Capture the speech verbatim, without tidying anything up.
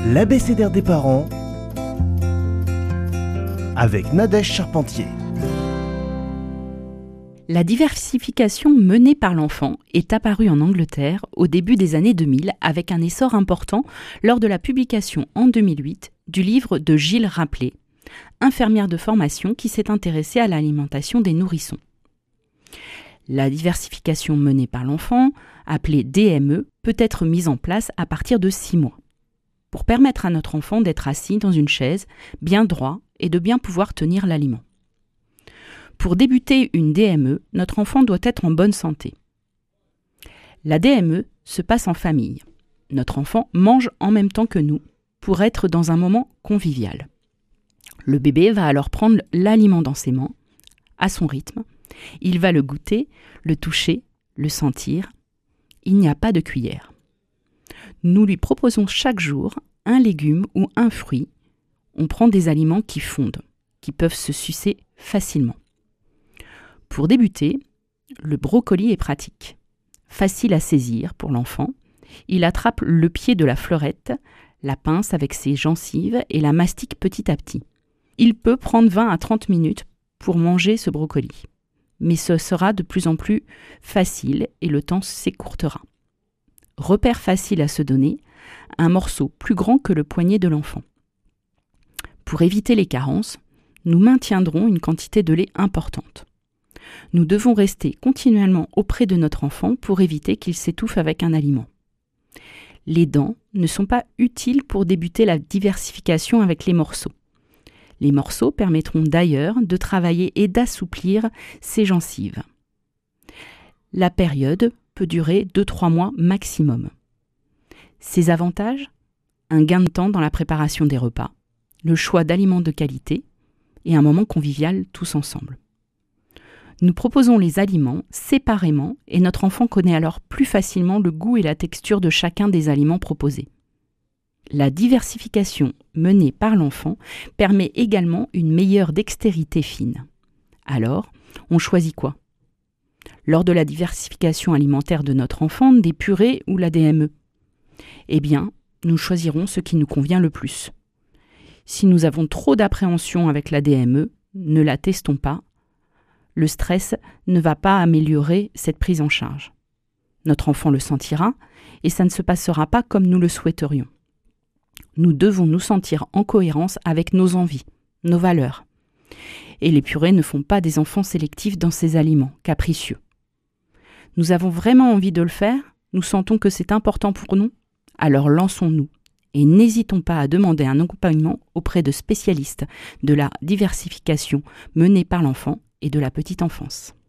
L'abécédaire des parents avec Nadège Charpentier. La diversification menée par l'enfant est apparue en Angleterre au début des années deux mille avec un essor important lors de la publication en deux mille huit du livre de Gill Rapley, infirmière de formation qui s'est intéressée à l'alimentation des nourrissons. La diversification menée par l'enfant, appelée D M E, peut être mise en place à partir de six mois, pour permettre à notre enfant d'être assis dans une chaise, bien droit et de bien pouvoir tenir l'aliment. Pour débuter une D M E, notre enfant doit être en bonne santé. La D M E se passe en famille. Notre enfant mange en même temps que nous pour être dans un moment convivial. Le bébé va alors prendre l'aliment dans ses mains, à son rythme. Il va le goûter, le toucher, le sentir. Il n'y a pas de cuillère. Nous lui proposons chaque jour un légume ou un fruit. On prend des aliments qui fondent, qui peuvent se sucer facilement. Pour débuter, le brocoli est pratique. Facile à saisir pour l'enfant. Il attrape le pied de la fleurette, la pince avec ses gencives et la mastique petit à petit. Il peut prendre vingt à trente minutes pour manger ce brocoli. Mais ce sera de plus en plus facile et le temps s'écourtera. Repère facile à se donner, un morceau plus grand que le poignet de l'enfant. Pour éviter les carences, nous maintiendrons une quantité de lait importante. Nous devons rester continuellement auprès de notre enfant pour éviter qu'il s'étouffe avec un aliment. Les dents ne sont pas utiles pour débuter la diversification avec les morceaux. Les morceaux permettront d'ailleurs de travailler et d'assouplir ses gencives. La période peut durer deux à trois mois maximum. Ses avantages ? Un gain de temps dans la préparation des repas, le choix d'aliments de qualité et un moment convivial tous ensemble. Nous proposons les aliments séparément et notre enfant connaît alors plus facilement le goût et la texture de chacun des aliments proposés. La diversification menée par l'enfant permet également une meilleure dextérité fine. Alors, on choisit quoi ? Lors de la diversification alimentaire de notre enfant, des purées ou la D M E ? Eh bien, nous choisirons ce qui nous convient le plus. Si nous avons trop d'appréhension avec la D M E, ne la testons pas. Le stress ne va pas améliorer cette prise en charge. Notre enfant le sentira et ça ne se passera pas comme nous le souhaiterions. Nous devons nous sentir en cohérence avec nos envies, nos valeurs. Et les purées ne font pas des enfants sélectifs dans ces aliments capricieux. Nous avons vraiment envie de le faire, nous sentons que c'est important pour nous, alors lançons-nous et n'hésitons pas à demander un accompagnement auprès de spécialistes de la diversification menée par l'enfant et de la petite enfance.